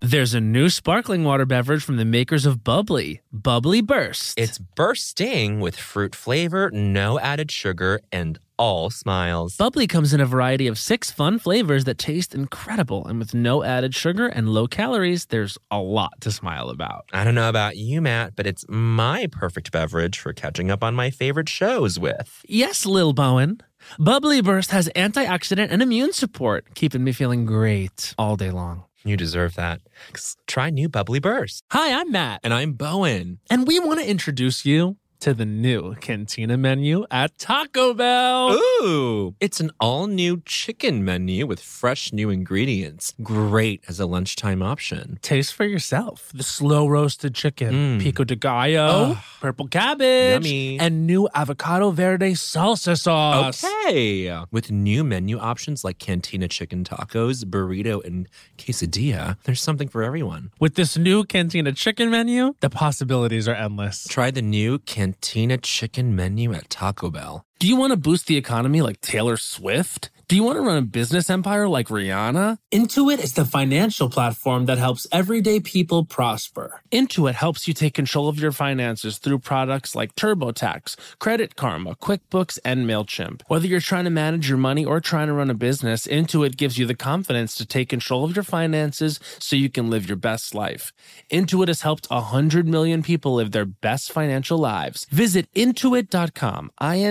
There's a new sparkling water beverage from the makers of Bubbly, Bubbly Burst. It's bursting with fruit flavor, no added sugar, and all smiles. Bubbly comes in a variety of 6 fun flavors that taste incredible. And with no added sugar and low calories, there's a lot to smile about. I don't know about you, Matt, but it's my perfect beverage for catching up on my favorite shows with. Yes, Lil Bowen. Bubbly Burst has antioxidant and immune support, keeping me feeling great all day long. You deserve that. Try new Bubbly Burst. Hi, I'm Matt. And I'm Bowen. And we want to introduce you to the new Cantina menu at Taco Bell. Ooh, it's an all-new chicken menu with fresh new ingredients. Great as a lunchtime option. Taste for yourself. The slow roasted chicken, pico de gallo, purple cabbage, yummy, and new avocado verde salsa sauce. Okay. With new menu options like Cantina chicken tacos, burrito, and quesadilla, there's something for everyone. With this new Cantina chicken menu, the possibilities are endless. Try the new Cantina chicken menu at Taco Bell. Do you want to boost the economy like Taylor Swift? Do you want to run a business empire like Rihanna? Intuit is the financial platform that helps everyday people prosper. Intuit helps you take control of your finances through products like TurboTax, Credit Karma, QuickBooks, and MailChimp. Whether you're trying to manage your money or trying to run a business, Intuit gives you the confidence to take control of your finances so you can live your best life. Intuit has helped 100 million people live their best financial lives. Visit Intuit.com,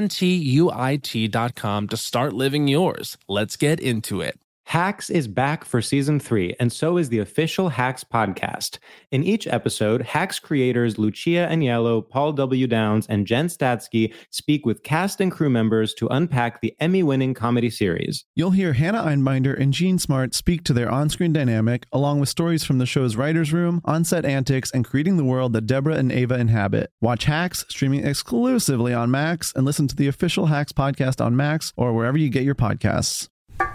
INTUIT.com to start living yours. Let's get into it. Hacks is back for season 3, and so is the official Hacks podcast. In each episode, Hacks creators Lucia Aniello, Paul W. Downs, and Jen Statsky speak with cast and crew members to unpack the Emmy-winning comedy series. You'll hear Hannah Einbinder and Gene Smart speak to their on-screen dynamic, along with stories from the show's writer's room, on-set antics, and creating the world that Deborah and Ava inhabit. Watch Hacks, streaming exclusively on Max, and listen to the official Hacks podcast on Max or wherever you get your podcasts.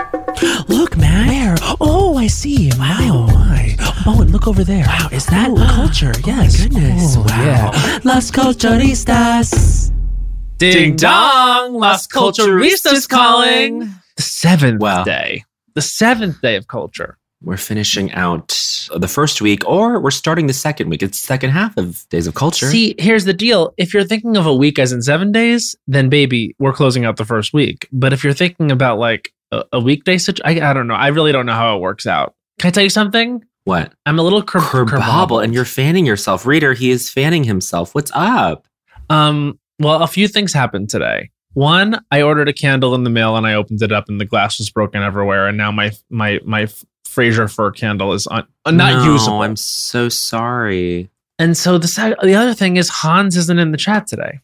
Look, man. Where? Oh, I see. Wow. Oh, my. Bowen, look over there. Wow, is that culture? Yes. Oh, my goodness. Oh, wow. Yeah. Las Culturistas. Ding dong. Las Culturistas calling. The 7th day. The 7th day of culture. We're finishing out the first week, or we're starting the second week. It's the second half of Days of Culture. See, here's the deal. If you're thinking of a week as in 7 days, then baby, we're closing out the first week. But if you're thinking about like a weekday situation, I don't know. I really don't know how it works out. Can I tell you something? What? I'm a little kerbobble, and you're fanning yourself. Reader, he is fanning himself. What's up? Well, a few things happened today. One, I ordered a candle in the mail and I opened it up and the glass was broken everywhere. And now my Fraser fir candle is not usable. I'm so sorry. And so the other thing is Hans isn't in the chat today.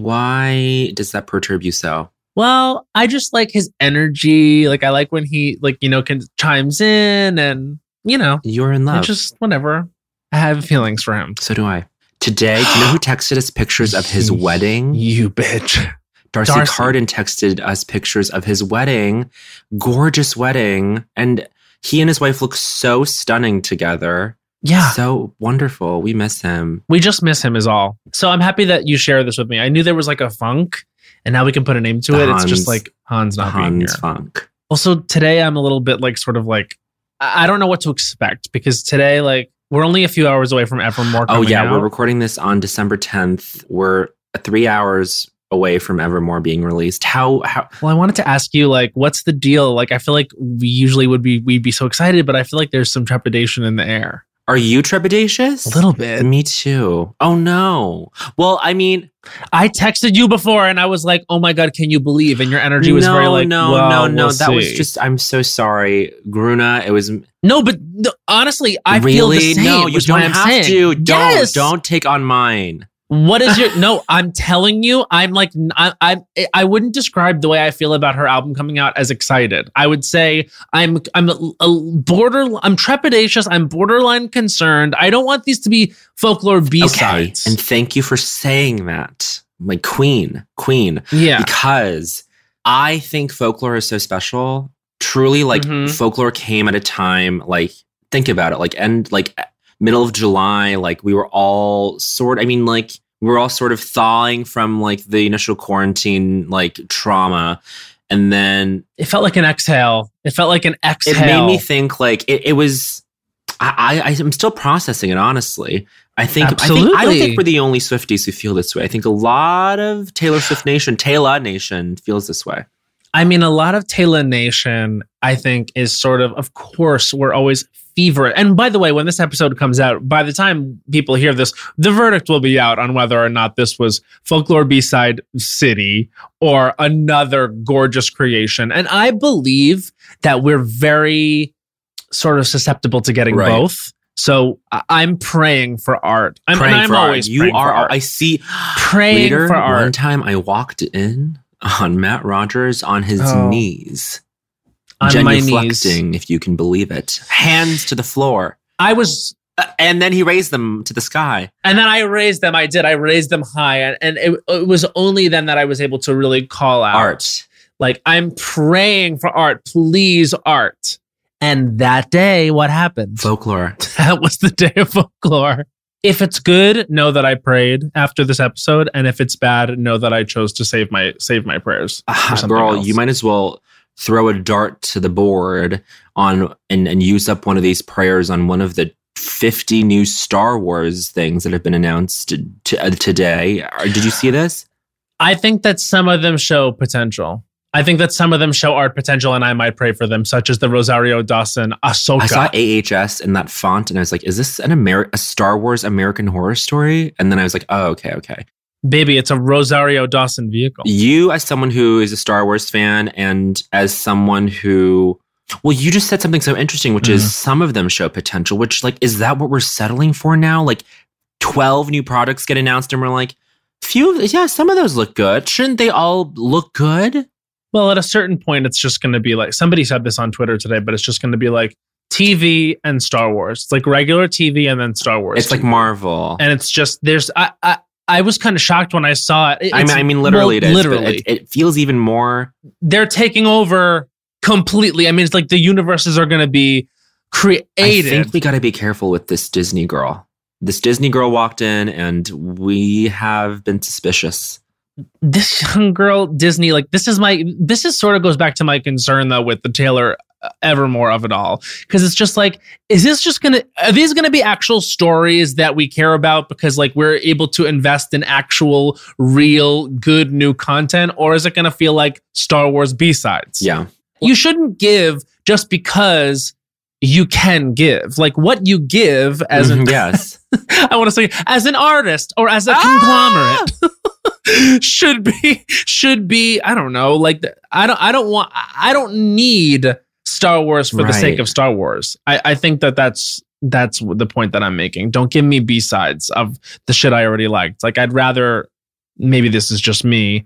Why does that perturb you so? Well, I just like his energy. Like I like when he chimes in and, You're in love. Just whatever. I have feelings for him. So do I. Today, do you know who texted us pictures of his wedding? You bitch. Darcy Carden texted us pictures of his wedding. Gorgeous wedding. And he and his wife look so stunning together. Yeah. So wonderful. We miss him. We just miss him is all. So I'm happy that you share this with me. I knew there was like a funk and now we can put a name to it. It's just like Hans not being here. Hans funk. Also today I'm a little bit like sort of like, I don't know what to expect because today like we're only a few hours away from Evermore coming out. We're recording this on December 10th. We're 3 hours away from Evermore being released. How? Well, I wanted to ask you, like, what's the deal? Like, I feel like we'd be so excited, but I feel like there's some trepidation in the air. Are you trepidatious? A little bit. Me too. Oh no. Well, I mean, I texted you before and I was like, oh my God, can you believe? And your energy was very like, no. We'll that was just, I'm so sorry. Gruna, it was. No, but honestly, I feel the same. No, you don't have to. Don't take on mine. What is your no? I'm telling you, I'm like I wouldn't describe the way I feel about her album coming out as excited. I would say I'm trepidatious. I'm borderline concerned. I don't want these to be folklore B-sides. Okay. And thank you for saying that, my queen. Yeah, because I think folklore is so special. Truly, like folklore came at a time like think about it, like middle of July, like we were all sort of thawing from like the initial quarantine, like trauma. And then it felt like an exhale. It made me think like it was, I'm still processing it, honestly. I don't think we're the only Swifties who feel this way. I think a lot of Taylor Nation feels this way. I mean, a lot of Taylor Nation, I think, is sort of course, we're always fever. And by the way, when this episode comes out, by the time people hear this, the verdict will be out on whether or not this was Folklore B-Side City or another gorgeous creation. And I believe that we're very sort of susceptible to getting both. So I'm praying for art. I'm always praying for art. I see. Praying for art. One time I walked in on Matt Rogers on his knees. On my knees, if you can believe it, hands to the floor. And then he raised them to the sky. And then I raised them. I raised them high, and it was only then that I was able to really call out art. Like, I'm praying for art, please, art. And that day, what happened? Folklore. That was the day of Folklore. If it's good, know that I prayed after this episode, and if it's bad, know that I chose to save my prayers. Girl, you might as well throw a dart to the board on and use up one of these prayers on one of the 50 new Star Wars things that have been announced today. Did you see this? I think that some of them show potential. I think that some of them show art potential, and I might pray for them, such as the Rosario Dawson Ahsoka. I saw AHS in that font, and I was like, is this a Star Wars American Horror Story? And then I was like, oh, okay. Baby, it's a Rosario Dawson vehicle. You, as someone who is a Star Wars fan, and as someone who... Well, you just said something so interesting, which is some of them show potential, which, like, is that what we're settling for now? Like, 12 new products get announced, and we're like, some of those look good. Shouldn't they all look good? Well, at a certain point, it's just going to be like, somebody said this on Twitter today, but it's just going to be like TV and Star Wars. It's like regular TV and then Star Wars. It's TV. Like Marvel. And it's just, I was kind of shocked when I saw it. I mean, literally it is. Literally. It feels even more. They're taking over completely. I mean, it's like the universes are going to be created. I think we got to be careful with this Disney girl. This Disney girl walked in and we have been suspicious. This young girl, Disney, like this is sort of goes back to my concern though with the Taylor Evermore of it all. Because it's just like, are these gonna be actual stories that we care about because like we're able to invest in actual, real, good new content? Or is it gonna feel like Star Wars B-sides? Yeah. You shouldn't give just because you can give. Like what you give as yes. I want to say as an artist or as a conglomerate. should be I don't know, like I don't need Star Wars for the sake of Star Wars. I think that's the point that I'm making. Don't give me B-sides of the shit I already liked. Like I'd rather, maybe this is just me,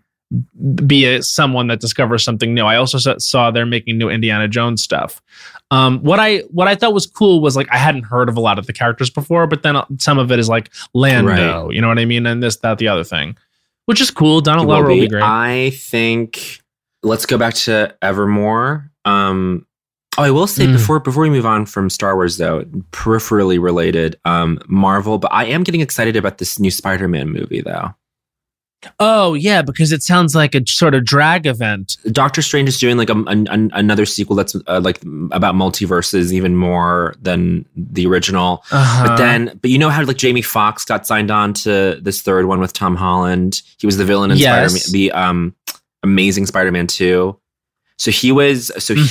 be someone that discovers something new. I also saw they're making new Indiana Jones stuff. What I thought was cool was like I hadn't heard of a lot of the characters before, but then some of it is like Lando, you know what I mean, and this, that, the other thing. Which is cool. Donald Glover will be great. I think let's go back to Evermore. I will say before we move on from Star Wars, though, peripherally related, Marvel. But I am getting excited about this new Spider-Man movie, though. Oh yeah, because it sounds like a sort of drag event. Doctor Strange is doing like another sequel that's like about multiverses even more than the original. But you know how like Jamie Foxx got signed on to this third one with Tom Holland. He was the villain in Spider-Man, the Amazing Spider-Man 2. So he was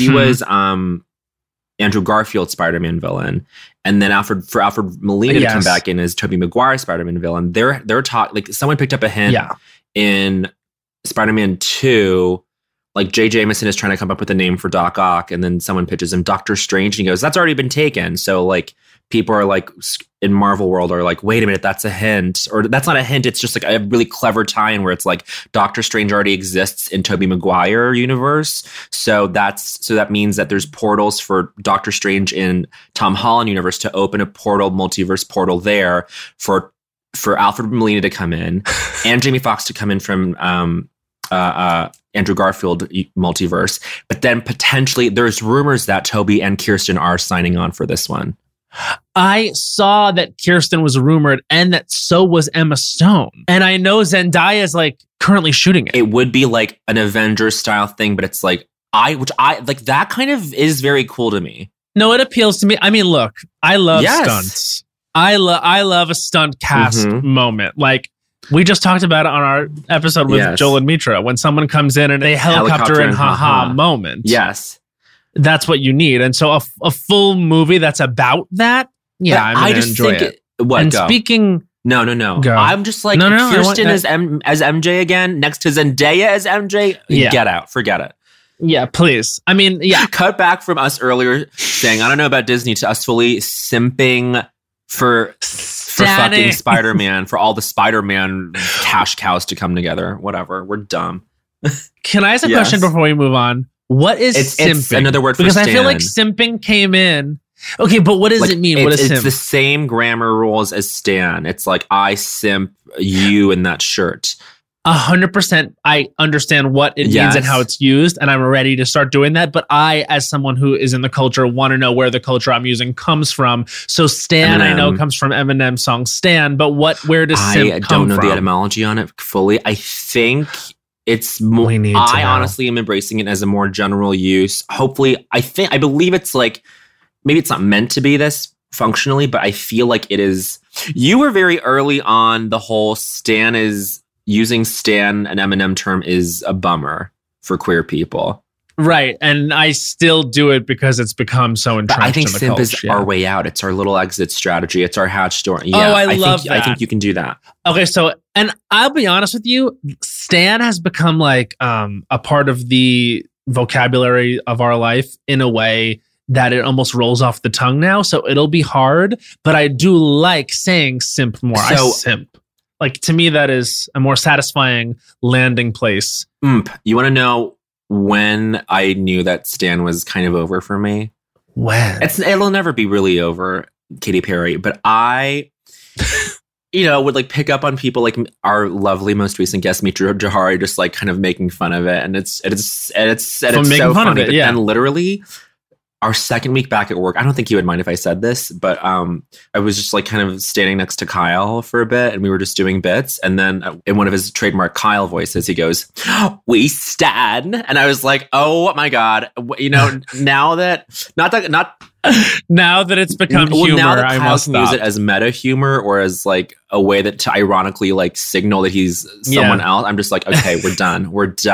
Andrew Garfield's Spider-Man villain, and then Alfred Molina to come back in as Tobey Maguire's Spider-Man villain. They're like someone picked up a hint in Spider-Man 2. Like J. Jameson is trying to come up with a name for Doc Ock, and then someone pitches him Doctor Strange, and he goes, "That's already been taken." So like people are like in Marvel world are like, "Wait a minute, that's a hint," or that's not a hint. It's just like a really clever tie-in where it's like Doctor Strange already exists in Tobey Maguire universe, so that means that there's portals for Doctor Strange in Tom Holland universe to open a multiverse portal there for Alfred Molina to come in and Jamie Foxx to come in from Andrew Garfield multiverse. But then potentially there's rumors that Toby and Kirsten are signing on for this one. I saw that Kirsten was rumored and that so was Emma Stone. And I know Zendaya is like currently shooting it. It would be like an Avengers style thing, but it's like which I like that kind of is very cool to me. No, it appeals to me. I mean, look, I love stunts. I love a stunt cast moment. Like, we just talked about it on our episode with Joel and Mitra. When someone comes in and they helicopter in haha moment. Yes. That's what you need. And so a full movie that's about that, I'm going to enjoy it. Speaking... No. Go. I'm just like, Kirsten as MJ again, next to Zendaya as MJ. Get out. Forget it. Yeah, please. I mean, Cut back from us earlier saying, I don't know about Disney, to us fully simping for fucking Spider-Man, for all the Spider-Man cash cows to come together. Whatever. We're dumb. Can I ask a question before we move on? What is simping? It's another word for because stan. I feel like simping came in. Okay, but what does it mean? What is simp? It's the same grammar rules as stan. It's like, I simp you in that shirt. 100%. I understand what it means and how it's used, and I'm ready to start doing that. But I, as someone who is in the culture, want to know where the culture I'm using comes from. So Stan, Eminem. I know, comes from Eminem's song Stan, but where does simp come from? I don't know the etymology on it fully. I think it's more... I honestly am embracing it as a more general use. Hopefully, I believe it's like... Maybe it's not meant to be this functionally, but I feel like it is. You were very early on the whole Stan is... Using Stan, an Eminem term, is a bummer for queer people. Right. And I still do it because it's become so entrenched. But I think in the simp culture, is our way out. It's our little exit strategy. It's our hatch door. Yeah, I love that. I think you can do that. Okay, so, and I'll be honest with you, Stan has become like a part of the vocabulary of our life in a way that it almost rolls off the tongue now. So it'll be hard, but I do like saying simp more. I simp. Like, to me, that is a more satisfying landing place. You want to know when I knew that Stan was kind of over for me? When? It'll never be really over, Katy Perry. But I, would like pick up on people like our lovely most recent guest, Mitra Johari, just like kind of making fun of it. And it's so funny. But then literally... Our second week back at work, I don't think you would mind if I said this, but I was just like kind of standing next to Kyle for a bit and we were just doing bits. And then in one of his trademark Kyle voices, he goes, "We stan." And I was like, oh my God, now that it's become humor, now that Kyle can use it as meta humor or as like a way that to ironically like signal that he's someone else. I'm just like, okay, we're done.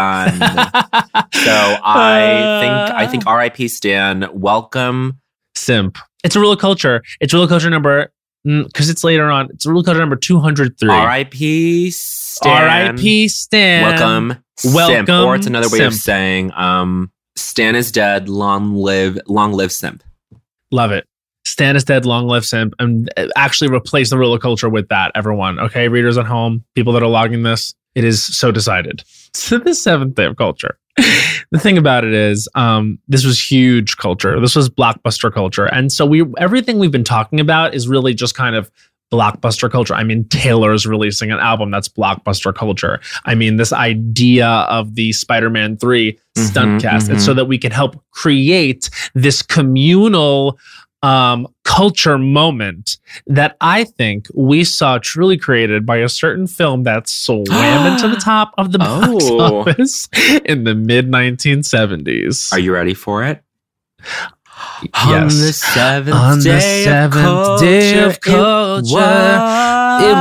So I think R.I.P. Stan. Welcome simp. It's a rule of culture. It's rule of culture number because it's later on. It's rule of culture number 203. R.I.P. Stan. R.I.P. Stan. Welcome simp. Or it's another way of saying Stan is dead. Long live simp. Love it. Stan is dead, long live simp, and actually replace the rule of culture with that, everyone. Okay, readers at home, people that are logging this, it is so decided. So the seventh day of culture. The thing about it is, this was huge culture. This was blockbuster culture. And so everything we've been talking about is really just kind of blockbuster culture. I mean, Taylor's releasing an album that's blockbuster culture. I mean, this idea of the Spider-Man 3 stunt cast. It's so that we can help create this communal culture moment that I think we saw truly created by a certain film that swam into the top of the box office in the mid-1970s. Are you ready for it? Yes. On the seventh day of culture, it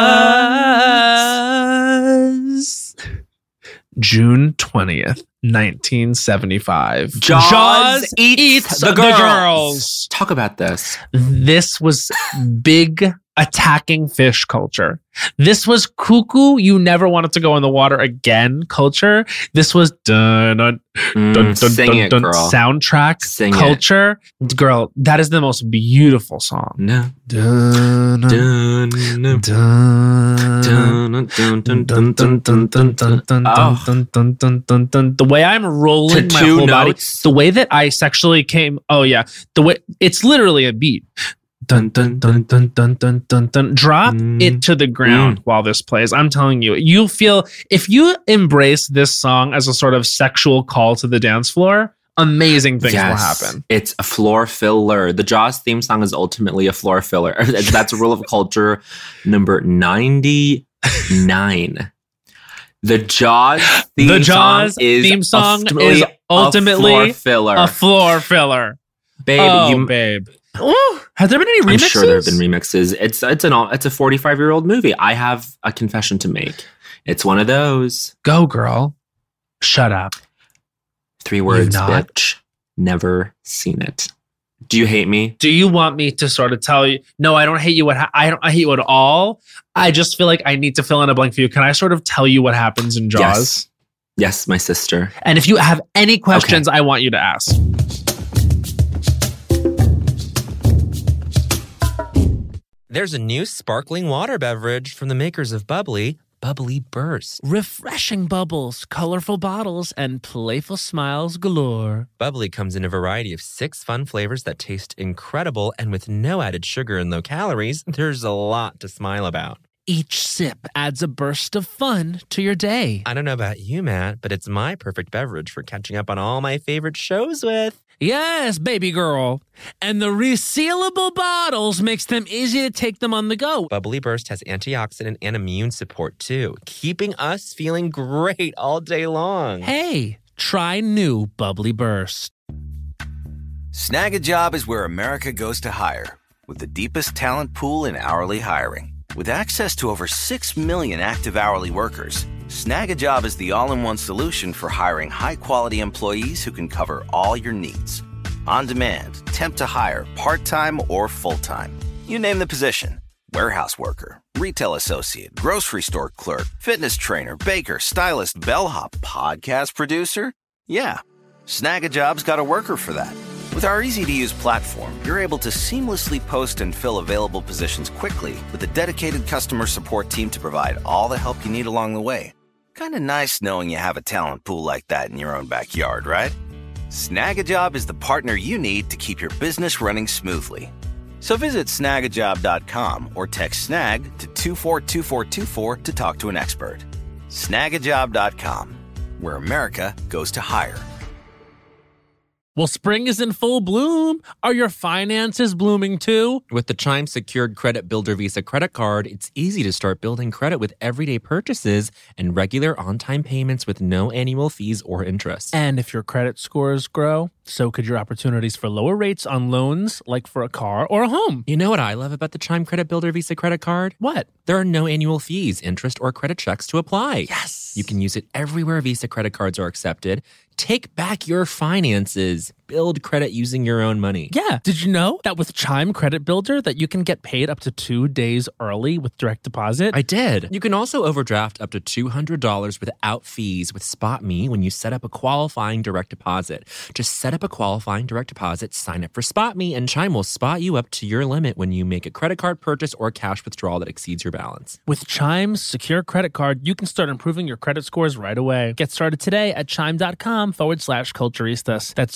was June 20th, 1975. Jaws eats the girls. Talk about this. This was big attacking fish culture. This was cuckoo, you never wanted to go in the water again culture. This was soundtrack Sing culture. It. Girl, that is the most beautiful song. No. The way I'm rolling my whole body, the way that I sexually came, the way it's literally a beat. Dun dun dun dun dun dun dun dun. Drop it to the ground while this plays. I'm telling you, you'll feel if you embrace this song as a sort of sexual call to the dance floor, amazing things will happen. It's a floor filler. The Jaws theme song is ultimately a floor filler. That's a rule of culture number 99. The Jaws theme song is ultimately a floor filler. Babe, babe. Ooh, has there been any remixes? I'm sure there have been remixes. It's a 45-year-old movie. I have a confession to make. It's one of those. Go, girl. Shut up. 3 words, bitch. Never seen it. Do you hate me? Do you want me to sort of tell you? No, I don't hate you. I hate you at all. I just feel like I need to fill in a blank for you. Can I sort of tell you what happens in Jaws? Yes, my sister. And if you have any questions, I want you to ask. There's a new sparkling water beverage from the makers of Bubbly, Bubbly Burst. Refreshing bubbles, colorful bottles, and playful smiles galore. Bubbly comes in a variety of 6 fun flavors that taste incredible, and with no added sugar and low calories, there's a lot to smile about. Each sip adds a burst of fun to your day. I don't know about you, Matt, but it's my perfect beverage for catching up on all my favorite shows with. Yes, baby girl. And the resealable bottles makes them easy to take them on the go. Bubbly Burst has antioxidant and immune support too, keeping us feeling great all day long. Hey, try new Bubbly Burst. Snag a Job is where America goes to hire, with the deepest talent pool in hourly hiring. With access to over 6 million active hourly workers, Snag a Job is the all-in-one solution for hiring high-quality employees who can cover all your needs. On demand, temp to hire, part-time or full-time. You name the position. Warehouse worker, retail associate, grocery store clerk, fitness trainer, baker, stylist, bellhop, podcast producer. Yeah, Snag a Job's got a worker for that. With our easy-to-use platform, you're able to seamlessly post and fill available positions quickly with a dedicated customer support team to provide all the help you need along the way. Kind of nice knowing you have a talent pool like that in your own backyard, right? Snag a Job is the partner you need to keep your business running smoothly. So visit snagajob.com or text snag to 242424 to talk to an expert. Snagajob.com, where America goes to hire. Well, spring is in full bloom. Are your finances blooming too? With the Chime Secured Credit Builder Visa credit card, it's easy to start building credit with everyday purchases and regular on-time payments with no annual fees or interest. And if your credit scores grow, so could your opportunities for lower rates on loans, like for a car or a home. You know what I love about the Chime Credit Builder Visa credit card? What? There are no annual fees, interest, or credit checks to apply. Yes! You can use it everywhere Visa credit cards are accepted. Take back your finances. Build credit using your own money. Yeah. Did you know that with Chime Credit Builder that you can get paid up to 2 days early with direct deposit? I did. You can also overdraft up to $200 without fees with SpotMe when you set up a qualifying direct deposit. Just set up a qualifying direct deposit, sign up for SpotMe, and Chime will spot you up to your limit when you make a credit card purchase or cash withdrawal that exceeds your balance. With Chime's secure credit card, you can start improving your credit scores right away. Get started today at chime.com/culturistas. That's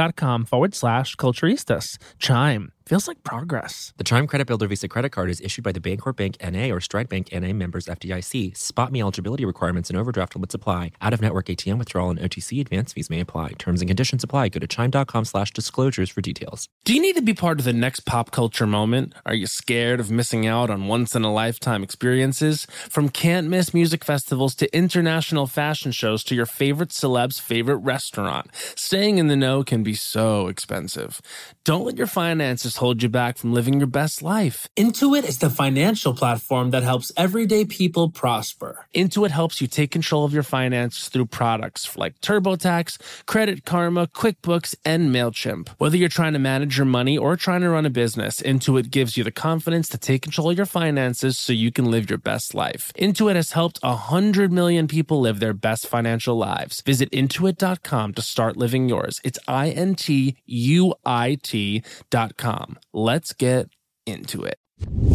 chime.com/culturistas. Chime. Feels like progress. The Chime Credit Builder Visa credit card is issued by the Bancorp Bank N.A. or Stride Bank N.A. members FDIC. SpotMe eligibility requirements and overdraft limits apply. Out-of-network ATM withdrawal and OTC advance fees may apply. Terms and conditions apply. Go to chime.com/disclosures for details. Do you need to be part of the next pop culture moment? Are you scared of missing out on once-in-a-lifetime experiences? From can't-miss music festivals to international fashion shows to your favorite celeb's favorite restaurant, staying in the know can be so expensive. Don't let your finances hold you back from living your best life. Intuit is the financial platform that helps everyday people prosper. Intuit helps you take control of your finances through products like TurboTax, Credit Karma, QuickBooks, and MailChimp. Whether you're trying to manage your money or trying to run a business, Intuit gives you the confidence to take control of your finances so you can live your best life. Intuit has helped 100 million people live their best financial lives. Visit Intuit.com to start living yours. It's INTUIT.com. Let's get into it.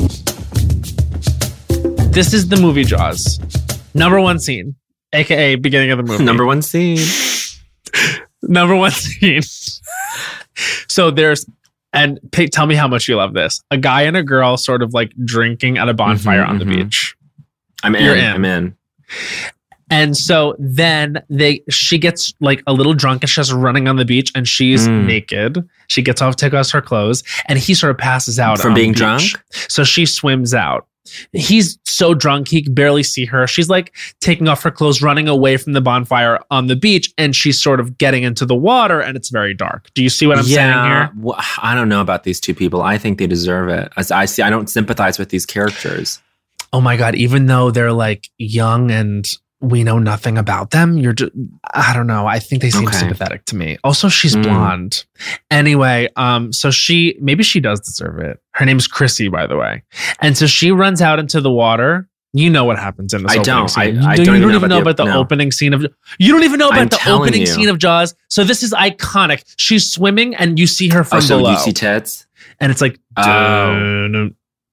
This is the movie Jaws. Number one scene, aka beginning of the movie. Number one scene. Number one scene. So there's, and tell me how much you love this. A guy and a girl sort of like drinking at a bonfire on the beach. I'm in. And so then she gets like a little drunk and she's running on the beach and she's naked. She takes off her clothes, and he sort of passes out from being drunk. So she swims out. He's so drunk, he can barely see her. She's like taking off her clothes, running away from the bonfire on the beach, and she's sort of getting into the water, and it's very dark. Do you see what I'm saying here? Well, I don't know about these two people. I think they deserve it. As I see, I don't sympathize with these characters. Oh my God, even though they're like young and we know nothing about them, I don't know. I think they seem sympathetic to me. Also, she's blonde. Anyway, so maybe she does deserve it. Her name's Chrissy, by the way. And so she runs out into the water. You know what happens in this opening scene. I don't even know about the opening scene of... You don't even know about the opening scene of Jaws. So this is iconic. She's swimming and you see her from below. So you see tits? And it's like... And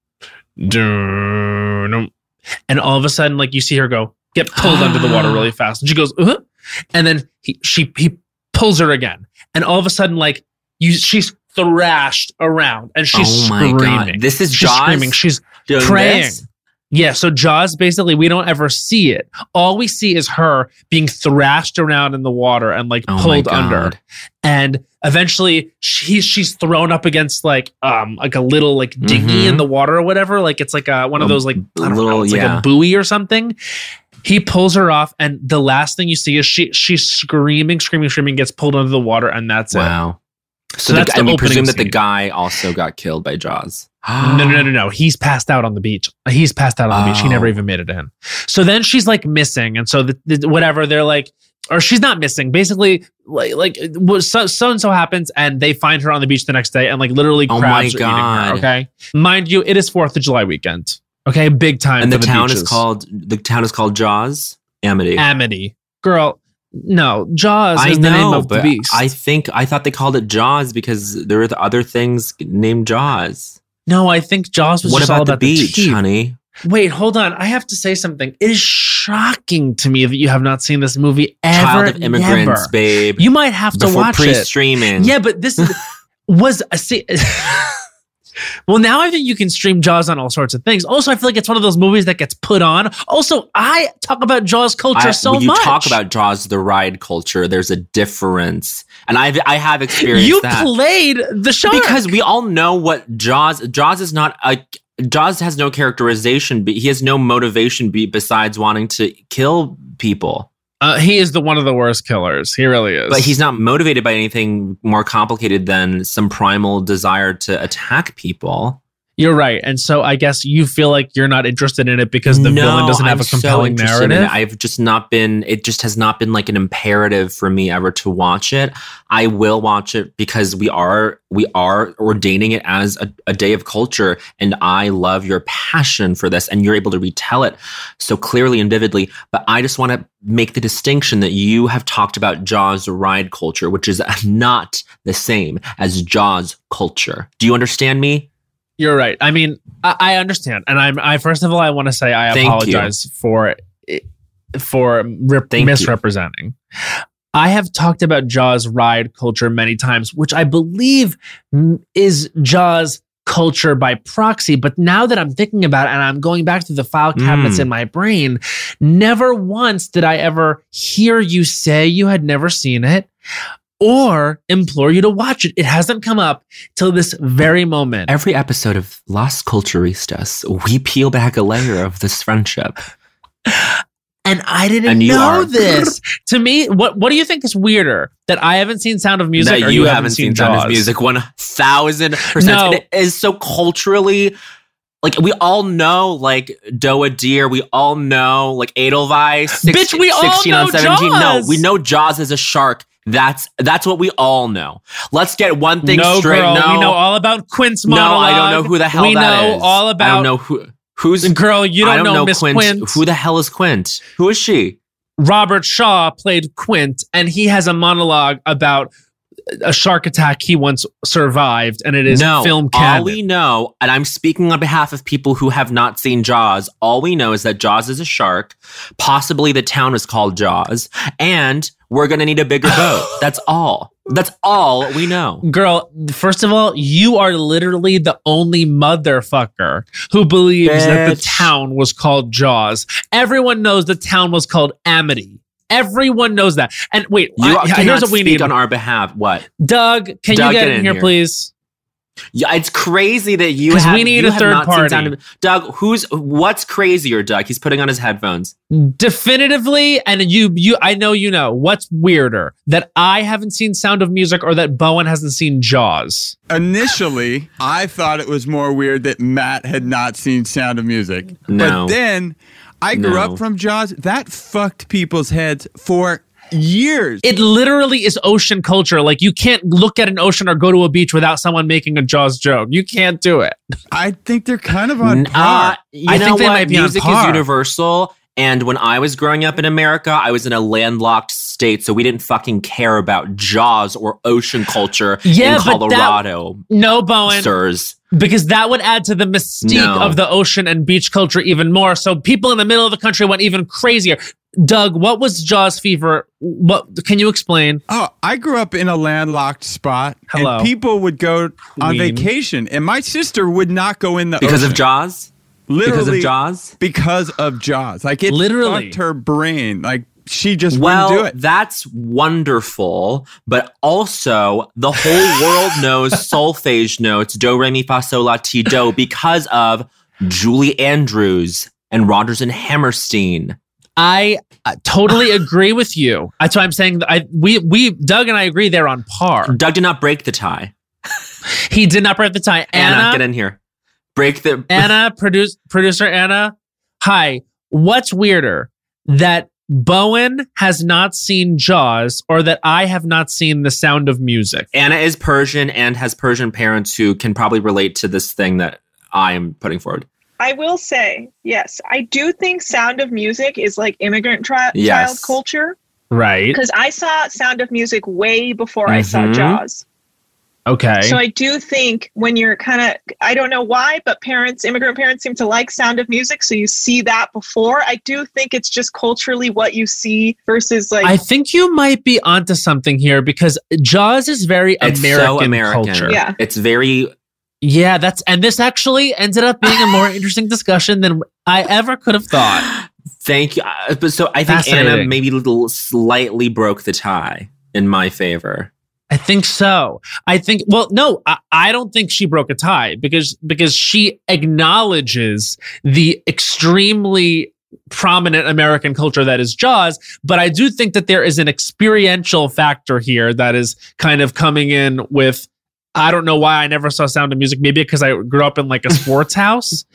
all of a sudden, like, you see her get pulled under the water really fast. And she goes, and then he pulls her again. And all of a sudden, like, she's thrashed around and she's screaming. God. This is she's Jaws screaming. She's praying. This? Yeah, so Jaws, basically, we don't ever see it. All we see is her being thrashed around in the water and like pulled under. And eventually she's thrown up against like a little like dinghy in the water or whatever. Like it's like one of those like, I don't know, it's like a buoy or something. He pulls her off, and the last thing you see is she's screaming, gets pulled under the water, and that's it. Wow. So that's and we presume that the guy also got killed by Jaws. No. He's passed out on the beach. He never even made it in. So then she's like missing. And so whatever, they're like, or she's not missing. Basically, like so and so happens, and they find her on the beach the next day, and like literally crabs are eating her. Okay, mind you, it is 4th of July weekend. Okay, big time. And for the town is called Jaws. Amity, girl. No, Jaws is the name of the beast. I thought they called it Jaws because there were the other things named Jaws. No, I think Jaws was just all about the beach, honey. Wait, hold on. I have to say something. It is shocking to me that you have not seen this movie ever. Child of immigrants, babe. You might have to watch it. Pre-streaming. Yeah, but this was a... Well, now I think you can stream Jaws on all sorts of things. Also, I feel like it's one of those movies that gets put on. Also, I talk about Jaws culture when you much. You talk about Jaws, the ride culture, there's a difference. And I have experienced that. You played the shark. Because we all know what Jaws is not Jaws has no characterization. He has no motivation besides wanting to kill people. He is one of the worst killers. He really is. But he's not motivated by anything more complicated than some primal desire to attack people. You're right. And so I guess you feel like you're not interested in it because the villain doesn't have a compelling narrative. I've just not been, it just has not been like an imperative for me ever to watch it. I will watch it because we are ordaining it as a day of culture. And I love your passion for this and you're able to retell it so clearly and vividly. But I just want to make the distinction that you have talked about Jaws ride culture, which is not the same as Jaws culture. Do you understand me? You're right. I mean, I understand. And I first of all, I want to say I apologize for misrepresenting. I have talked about Jaws ride culture many times, which I believe is Jaws culture by proxy. But now that I'm thinking about it and I'm going back to the file cabinets in my brain, never once did I ever hear you say you had never seen it or implore you to watch it. It hasn't come up till this very moment. Every episode of Las Culturistas, we peel back a layer of this friendship. And I didn't know this. To me, what do you think is weirder? That I haven't seen Sound of Music that or you haven't seen Sound of Music? 1,000%. No. It is so culturally... Like, we all know, like, Doa Deer. We all know, like, Edelweiss. Bitch, we all know 17. Jaws. No, we know Jaws is a shark. That's what we all know. Let's get one thing straight. Girl, no, we know all about Quint's monologue. No, I don't know who the hell that is. We know all about... I don't know who's... Girl, you don't know Miss Quint. Who the hell is Quint? Who is she? Robert Shaw played Quint, and he has a monologue about a shark attack he once survived, and it is film canon. All we know, and I'm speaking on behalf of people who have not seen Jaws, all we know is that Jaws is a shark, possibly the town is called Jaws, and we're going to need a bigger boat. That's all. That's all we know. Girl, first of all, you are literally the only motherfucker who believes that the town was called Jaws. Everyone knows the town was called Amity. Everyone knows that. And wait, here's what we need on our behalf. What? Doug, can you get in here, please? Yeah, it's crazy that you 'Cause have, we need you a have third not party. seen Sound of, Doug, what's crazier, Doug? He's putting on his headphones. Definitively, and you I know you know, what's weirder? That I haven't seen Sound of Music or that Bowen hasn't seen Jaws? Initially, I thought it was more weird that Matt had not seen Sound of Music. No. But then I grew up from Jaws. That fucked people's heads for years. It literally is ocean culture. Like, you can't look at an ocean or go to a beach without someone making a Jaws joke. You can't do it. I think they're kind of on par. I think they might be on Music par. is universal. And when I was growing up in America, I was in a landlocked state, so we didn't fucking care about Jaws or ocean culture in Colorado. No, Bowen. Sirs. Because that would add to the mystique of the ocean and beach culture even more. So people in the middle of the country went even crazier. Doug, what was Jaws fever? What can you explain? Oh, I grew up in a landlocked spot. Hello. And people would go on vacation, and my sister would not go in the Because ocean. of Jaws? Literally, because of Jaws? Because of Jaws. Like, it Literally. fucked her brain. Like, she just wouldn't do it. That's wonderful, but also the whole world knows solfege notes, do, re, mi, fa, sol, la, ti, do, because of Julie Andrews and Rodgers and Hammerstein. I totally agree with you. That's why I'm saying that we Doug and I agree they're on par. Doug did not break the tie. He did not break the tie. Anna, get in here. Break the Anna, producer Anna. Hi. What's weirder, that Bowen has not seen Jaws or that I have not seen The Sound of Music? Anna is Persian and has Persian parents who can probably relate to this thing that I am putting forward. I will say, yes, I do think Sound of Music is like immigrant child culture. Right. Because I saw Sound of Music way before I saw Jaws. Okay. So I do think when you're kind of, I don't know why, but immigrant parents seem to like Sound of Music. So you see that before. I do think it's just culturally what you see versus like. I think you might be onto something here because Jaws is very American culture. Yeah. It's very. Yeah, and this actually ended up being a more interesting discussion than I ever could have thought. Thank you. But so I think Anna maybe slightly broke the tie in my favor. I think so. I don't think she broke a tie because she acknowledges the extremely prominent American culture that is Jaws, but I do think that there is an experiential factor here that is kind of coming in with. I don't know why I never saw Sound of Music. Maybe because I grew up in like a sports house,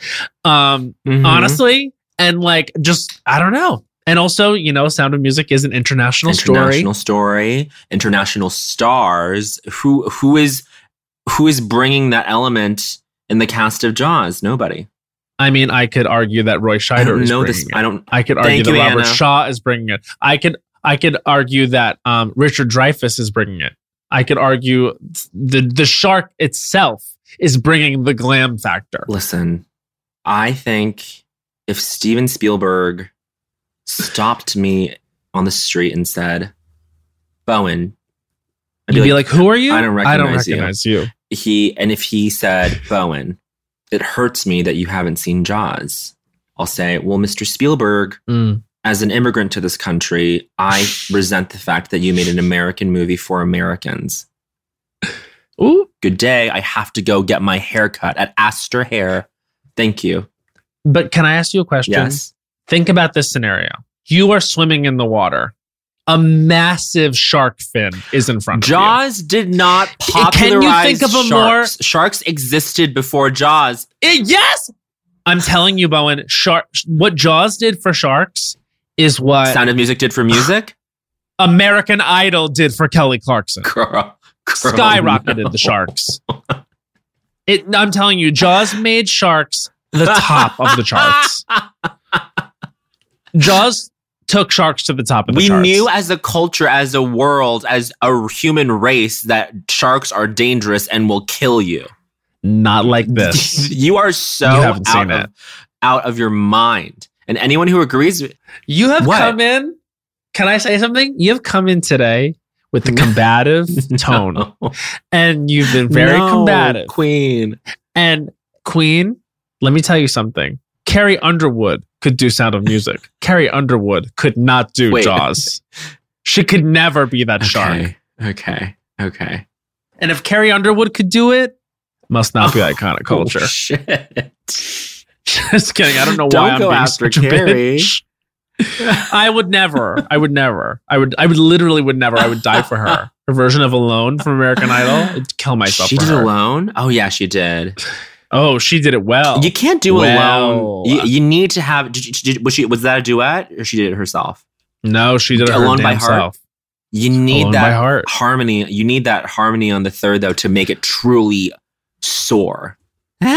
honestly. And like, just, I don't know. And also, Sound of Music is an international story. International stars. Who is bringing that element in the cast of Jaws? Nobody. I mean, I could argue that Roy Scheider is bringing it. I could argue that Robert Shaw is bringing it. I could argue that Richard Dreyfuss is bringing it. I could argue the shark itself is bringing the glam factor. Listen, I think if Steven Spielberg stopped me on the street and said, Bowen, You'd be like, who are you? I don't recognize you. If he said, Bowen, it hurts me that you haven't seen Jaws, I'll say, well, Mr. Spielberg, as an immigrant to this country, I resent the fact that you made an American movie for Americans. Ooh. Good day. I have to go get my hair cut at Astor Hair. Thank you. But can I ask you a question? Yes. Think about this scenario. You are swimming in the water. A massive shark fin is in front of you. Jaws did not popularize Can you think of sharks. Sharks existed before Jaws. Yes! I'm telling you, Bowen, what Jaws did for sharks is what Sound of Music did for music? American Idol did for Kelly Clarkson. Girl, skyrocketed the sharks. I'm telling you, Jaws made sharks the top of the charts. Jaws took sharks to the top of the charts. We knew as a culture, as a world, as a human race that sharks are dangerous and will kill you. Not like this. You are so out of your mind. And anyone who agrees with you have come in. Can I say something? You have come in today with a combative tone. And you've been very combative. Queen. And Queen, let me tell you something. Carrie Underwood could do Sound of Music. Carrie Underwood could not do Jaws. She could never be that shark. Okay. And if Carrie Underwood could do it, Must not be that kind of culture. Oh, shit. Just kidding. I don't know Don't why I'm go being after such a Carrie. bitch. I would never. I would literally would never. I would die for her. Her version of Alone from American Idol. I'd kill myself She for did her. Alone? Oh, yeah, she did. Oh, she did it well. You can't do Alone. You need to have... Was that a duet or she did it herself? No, she did it Alone her by damn Heart. self. You need Alone by Heart. harmony. You need that harmony on the third, though, to make it truly soar. Yeah,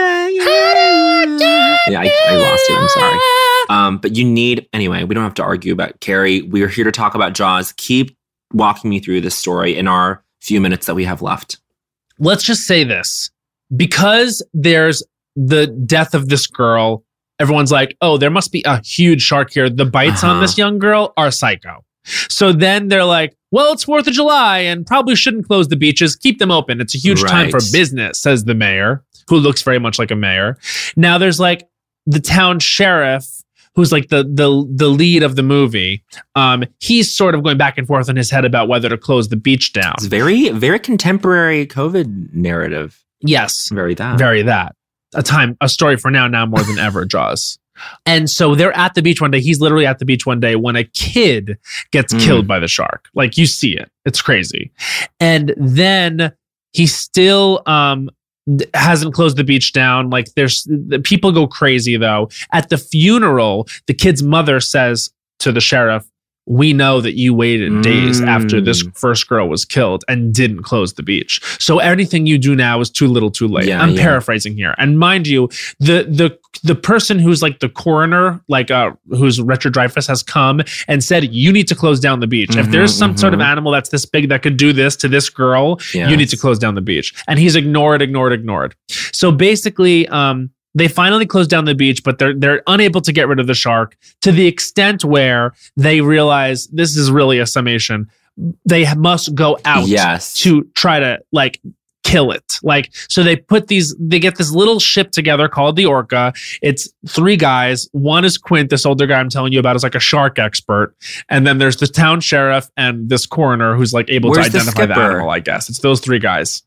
I lost it. I'm sorry. But you need... Anyway, we don't have to argue about Carrie. We're here to talk about Jaws. Keep walking me through this story in our few minutes that we have left. Let's just say this. Because there's the death of this girl, everyone's like, oh, there must be a huge shark here. The bites on this young girl are psycho. So then they're like, well, it's 4th of July and probably shouldn't close the beaches. Keep them open. It's a huge time for business, says the mayor, who looks very much like a mayor. Now there's like the town sheriff, who's like the lead of the movie. He's sort of going back and forth in his head about whether to close the beach down. It's very, very contemporary COVID narrative. Yes. Very that. Very that. A story for now more than ever, Jaws. And so they're at the beach one day. He's literally at the beach one day when a kid gets killed by the shark. Like, you see it. It's crazy. And then he still hasn't closed the beach down. Like, the people go crazy, though. At the funeral, the kid's mother says to the sheriff, we know that you waited days after this first girl was killed and didn't close the beach. So anything you do now is too little too late. I'm paraphrasing here. And mind you, the person who's like the coroner, like who's Richard Dreyfuss, has come and said, you need to close down the beach. If there's some sort of animal that's this big that could do this to this girl, you need to close down the beach. And he's ignored. So basically, they finally close down the beach, but they're unable to get rid of the shark, to the extent where they realize, this is really a summation, they must go out to try to like kill it. Like, so they get this little ship together called the Orca. It's 3 guys. One is Quint, this older guy I'm telling you about, is like a shark expert. And then there's the town sheriff and this coroner who's like able to identify the animal, I guess. It's those 3 guys.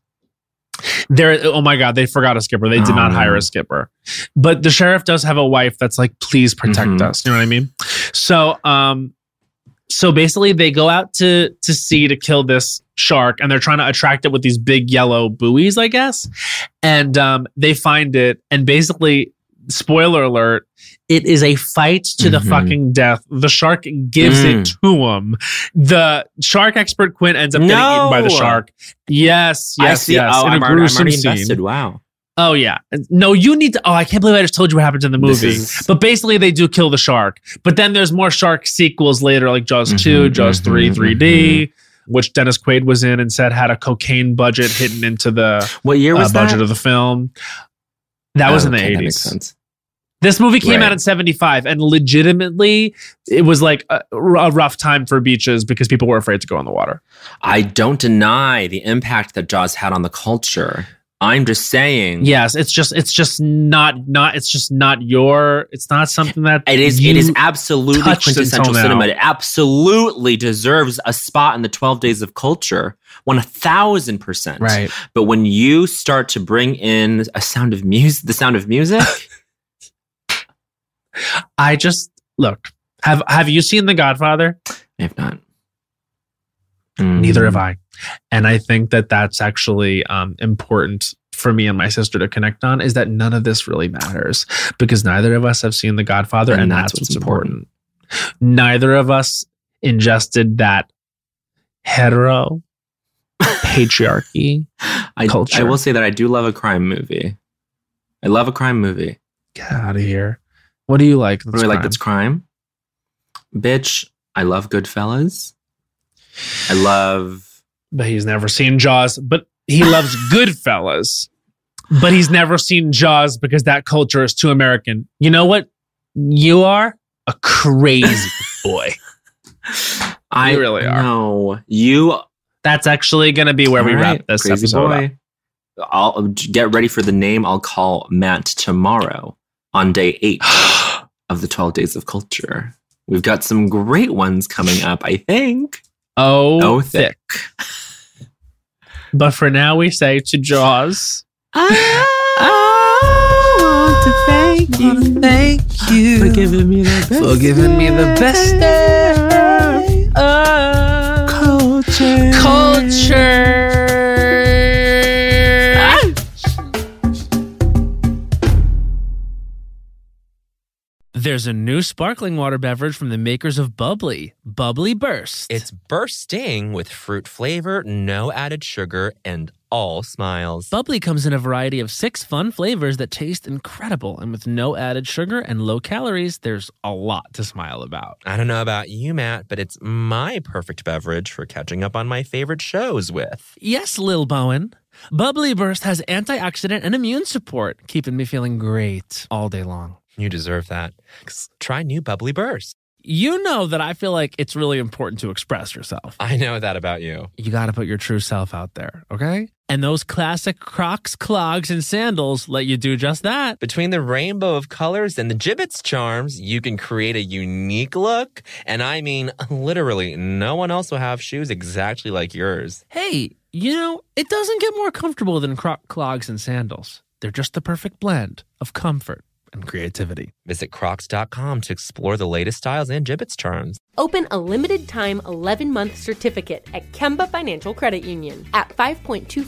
Oh my God, they forgot a skipper. They did not hire a skipper. But the sheriff does have a wife that's like, please protect us. You know what I mean? So basically they go out to sea to kill this shark, and they're trying to attract it with these big yellow buoys, I guess. And they find it, and basically, spoiler alert, it is a fight to the fucking death. The shark gives it to him. The shark expert Quint ends up getting eaten by the shark. Yes. I see. Yes. Oh, I'm already invested. Wow. Oh, yeah. No, you need to... Oh, I can't believe I just told you what happens in the movie. But basically, they do kill the shark. But then there's more shark sequels later, like Jaws 2, Jaws 3, 3D, which Dennis Quaid was in and said had a cocaine budget hidden into the what year was budget of the film. That was in the 80s. That makes sense. This movie came out in 75, and legitimately, it was like a rough time for beaches because people were afraid to go in the water. I don't deny the impact that Jaws had on the culture. I'm just saying. Yes, it's just not something that it is absolutely quintessential cinema. It absolutely deserves a spot in the 12 Days of Culture. 1000%. Right. But when you start to bring in the sound of music. I just look. Have you seen The Godfather? I have not. Neither have I. And I think that that's actually important for me and my sister to connect on, is that none of this really matters because neither of us have seen The Godfather, and that's what's important. Neither of us ingested that hetero patriarchy culture. I will say that I do love a crime movie. I love a crime movie. Get out of here. What do you like? What do I like that's crime? Bitch, I love Goodfellas. I love... But he's never seen Jaws, but he loves Goodfellas. But he's never seen Jaws because that culture is too American. You know what? You are a crazy boy. I really are. No, you... That's actually going to be where we wrap this episode up. I'll get ready for the name I'll call Matt tomorrow on day 8 of the 12 Days of Culture. We've got some great ones coming up, I think. Oh, thick. But for now, we say to Jaws, I want to thank you for giving me the best day of culture. There's a new sparkling water beverage from the makers of Bubbly, Bubbly Burst. It's bursting with fruit flavor, no added sugar, and all smiles. Bubbly comes in a variety of 6 fun flavors that taste incredible. And with no added sugar and low calories, there's a lot to smile about. I don't know about you, Matt, but it's my perfect beverage for catching up on my favorite shows with. Yes, Lil Bowen. Bubbly Burst has antioxidant and immune support, keeping me feeling great all day long. You deserve that. Try new Bubbly Burst. You know that I feel like it's really important to express yourself. I know that about you. You got to put your true self out there, okay? And those classic Crocs, clogs, and sandals let you do just that. Between the rainbow of colors and the Jibbitz charms, you can create a unique look. And I mean, literally, no one else will have shoes exactly like yours. Hey, you know, it doesn't get more comfortable than Croc clogs and sandals. They're just the perfect blend of comfort and creativity. Visit Crocs.com to explore the latest styles and Jibbitz charms. Open a limited-time 11-month certificate at Kemba Financial Credit Union. At 5.25%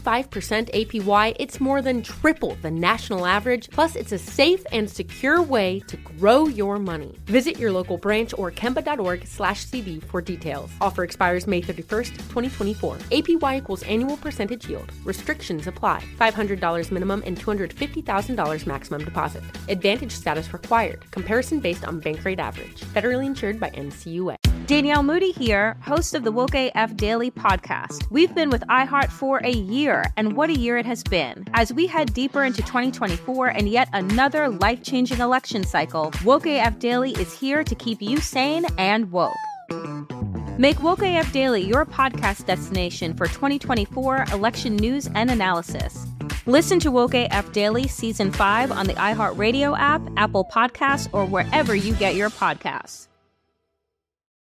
APY, it's more than triple the national average, plus it's a safe and secure way to grow your money. Visit your local branch or kemba.org/cb for details. Offer expires May 31st, 2024. APY equals annual percentage yield. Restrictions apply. $500 minimum and $250,000 maximum deposit. Advantage status required. Comparison based on bank rate average. Federally insured by NCUA. Danielle Moody here, host of the Woke AF Daily podcast. We've been with iHeart for a year, and what a year it has been. As we head deeper into 2024 and yet another life-changing election cycle, Woke AF Daily is here to keep you sane and woke. Make Woke AF Daily your podcast destination for 2024 election news and analysis. Listen to Woke AF Daily Season 5 on the iHeartRadio app, Apple Podcasts, or wherever you get your podcasts.